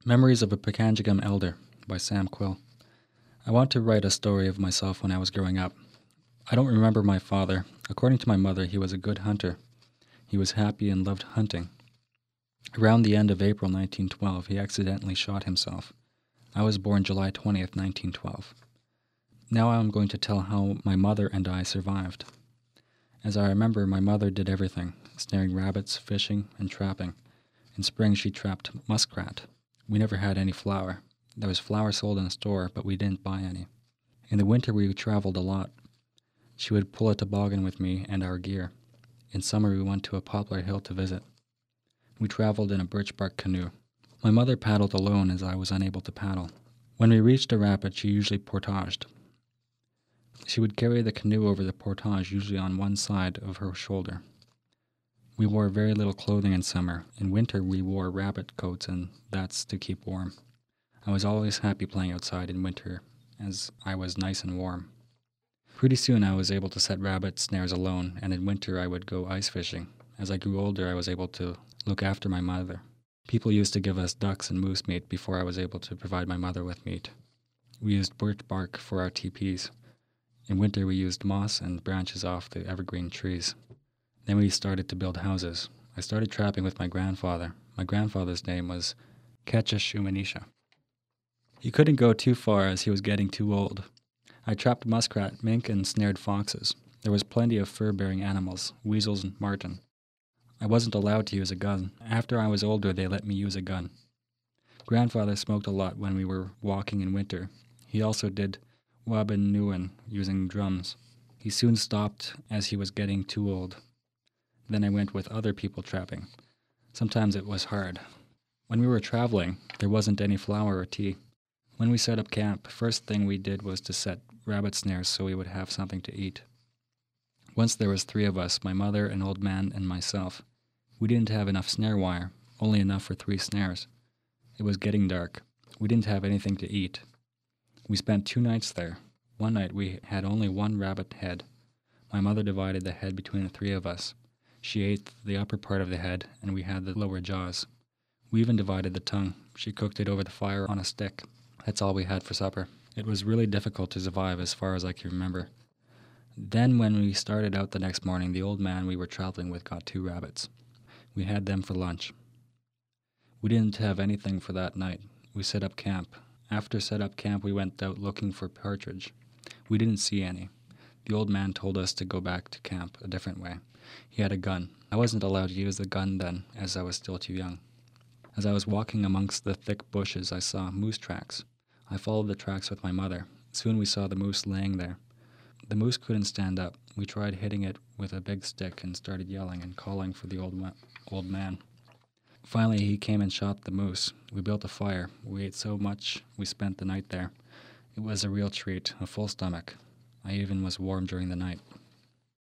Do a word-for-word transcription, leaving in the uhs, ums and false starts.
Memories of a Pekanjigam Elder by Sam Quill. I want to write a story of myself when I was growing up. I don't remember my father. According to my mother, he was a good hunter. He was happy and loved hunting. Around the end of April nineteen twelve, he accidentally shot himself. I was born July twentieth, nineteen twelve. Now I am going to tell how my mother and I survived. As I remember, my mother did everything, snaring rabbits, fishing, and trapping. In spring, she trapped muskrat. We never had any flour. There was flour sold in a store, but we didn't buy any. In the winter, we traveled a lot. She would pull a toboggan with me and our gear. In summer, we went to a poplar hill to visit. We traveled in a birch bark canoe. My mother paddled alone as I was unable to paddle. When we reached a rapid, she usually portaged. She would carry the canoe over the portage, usually on one side of her shoulder. We wore very little clothing in summer. In winter, we wore rabbit coats, and that's to keep warm. I was always happy playing outside in winter, as I was nice and warm. Pretty soon I was able to set rabbit snares alone, and in winter I would go ice fishing. As I grew older, I was able to look after my mother. People used to give us ducks and moose meat before I was able to provide my mother with meat. We used birch bark for our teepees. In winter we used moss and branches off the evergreen trees. Then we started to build houses. I started trapping with my grandfather. My grandfather's name was Ketcha Shumanisha. He couldn't go too far as he was getting too old. I trapped muskrat, mink, and snared foxes. There was plenty of fur-bearing animals, weasels and marten. I wasn't allowed to use a gun. After I was older, they let me use a gun. Grandfather smoked a lot when we were walking in winter. He also did wabin nuan using drums. He soon stopped as he was getting too old. Then I went with other people trapping. Sometimes it was hard. When we were traveling, there wasn't any flour or tea. When we set up camp, first thing we did was to set rabbit snares so we would have something to eat. Once there was three of us, my mother, an old man, and myself. We didn't have enough snare wire, only enough for three snares. It was getting dark. We didn't have anything to eat. We spent two nights there. One night we had only one rabbit head. My mother divided the head between the three of us. She ate the upper part of the head, and we had the lower jaws. We even divided the tongue. She cooked it over the fire on a stick. That's all we had for supper. It was really difficult to survive as far as I can remember. Then when we started out the next morning, the old man we were traveling with got two rabbits. We had them for lunch. We didn't have anything for that night. We set up camp. After set up camp, we went out looking for partridge. We didn't see any. The old man told us to go back to camp a different way. He had a gun. I wasn't allowed to use the gun then, as I was still too young. As I was walking amongst the thick bushes, I saw moose tracks. I followed the tracks with my mother. Soon we saw the moose laying there. The moose couldn't stand up. We tried hitting it with a big stick and started yelling and calling for the old ma- old man. Finally, he came and shot the moose. We built a fire. We ate so much, we spent the night there. It was a real treat, a full stomach. I even was warm during the night.